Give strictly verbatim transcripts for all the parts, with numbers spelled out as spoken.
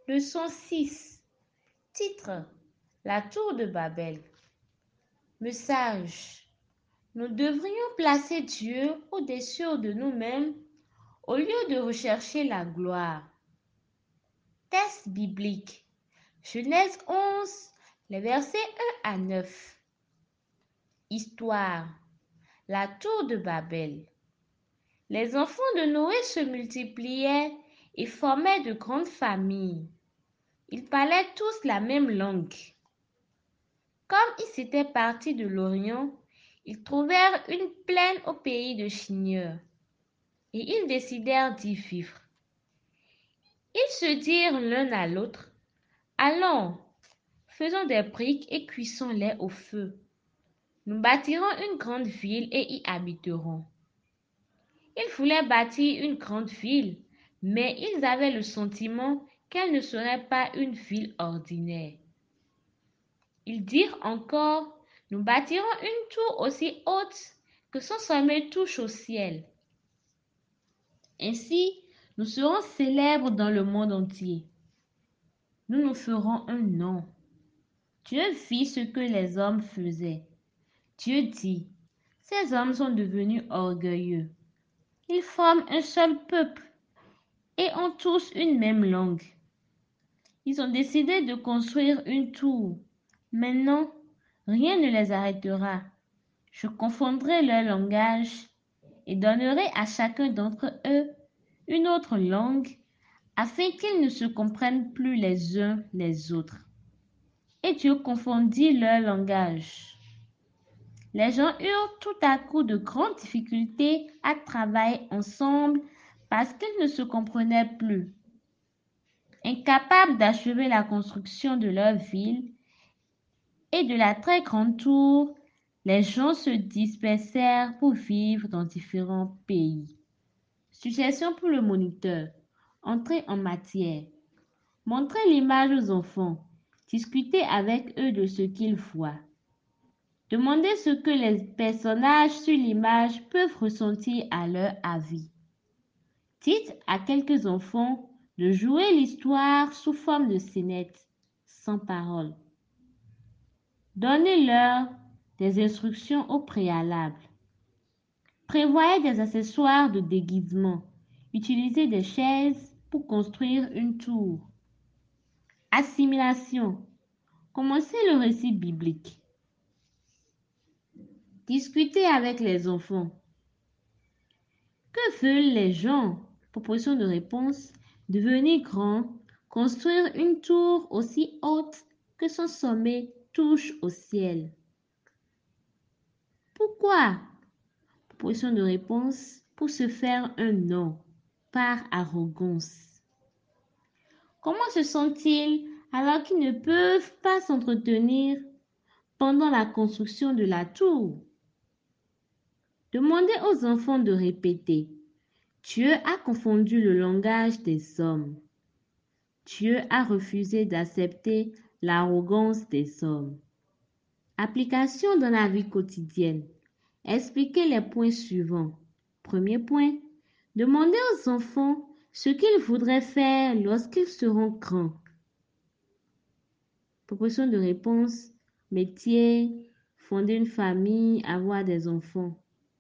Leçon six. Titre: La tour de Babel. Message: nous devrions placer Dieu au-dessus de nous-mêmes au lieu de rechercher la gloire. Texte biblique. Genèse onze, les versets un à neuf. Histoire: la tour de Babel. Les enfants de Noé se multipliaient et formaient de grandes familles. Ils parlaient tous la même langue. Comme ils étaient partis de l'Orient, ils trouvèrent une plaine au pays de Shigneur, et ils décidèrent d'y vivre. Ils se dirent l'un à l'autre: allons, faisons des briques et cuisons-les au feu. Nous bâtirons une grande ville et y habiterons. Ils voulaient bâtir une grande ville, mais ils avaient le sentiment qu'elle ne serait pas une ville ordinaire. Ils dirent encore: nous bâtirons une tour aussi haute que son sommet touche au ciel. Ainsi, nous serons célèbres dans le monde entier. Nous nous ferons un nom. Dieu vit ce que les hommes faisaient. Dieu dit: ces hommes sont devenus orgueilleux. Ils forment un seul peuple et ont tous une même langue. Ils ont décidé de construire une tour. Maintenant, rien ne les arrêtera. Je confondrai leur langage et donnerai à chacun d'entre eux une autre langue, afin qu'ils ne se comprennent plus les uns les autres. Et Dieu confondit leur langage. Les gens eurent tout à coup de grandes difficultés à travailler ensemble parce qu'ils ne se comprenaient plus. Incapables d'achever la construction de leur ville et de la très grande tour, les gens se dispersèrent pour vivre dans différents pays. Suggestion pour le moniteur. Entrez en matière. Montrez l'image aux enfants. Discutez avec eux de ce qu'ils voient. Demandez ce que les personnages sur l'image peuvent ressentir à leur avis. Dites à quelques enfants de jouer l'histoire sous forme de scénettes, sans parole. Donnez-leur des instructions au préalable. Prévoyez des accessoires de déguisement. Utilisez des chaises pour construire une tour. Assimilation. Commencez le récit biblique. Discutez avec les enfants. Que veulent les gens? Proposition de réponse. Devenir grand, construire une tour aussi haute que son sommet touche au ciel. Pourquoi? Proposition de réponse. Pour se faire un nom, par arrogance. Comment se sentent-ils alors qu'ils ne peuvent pas s'entretenir pendant la construction de la tour? Demandez aux enfants de répéter. Dieu a confondu le langage des hommes. Dieu a refusé d'accepter l'arrogance des hommes. Application dans la vie quotidienne. Expliquez les points suivants. Premier point. Demandez aux enfants ce qu'ils voudraient faire lorsqu'ils seront grands. Proposition de réponse. Métier, fonder une famille, avoir des enfants.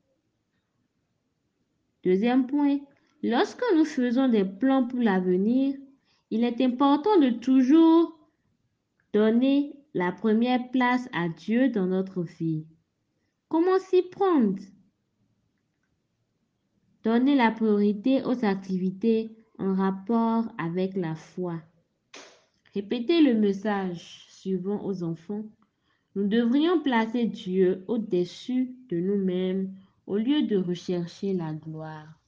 Deuxième point. Lorsque nous faisons des plans pour l'avenir, il est important de toujours donner la première place à Dieu dans notre vie. Comment s'y prendre? Donner la priorité aux activités en rapport avec la foi. Répétez le message suivant aux enfants. Nous devrions placer Dieu au-dessus de nous-mêmes au lieu de rechercher la gloire.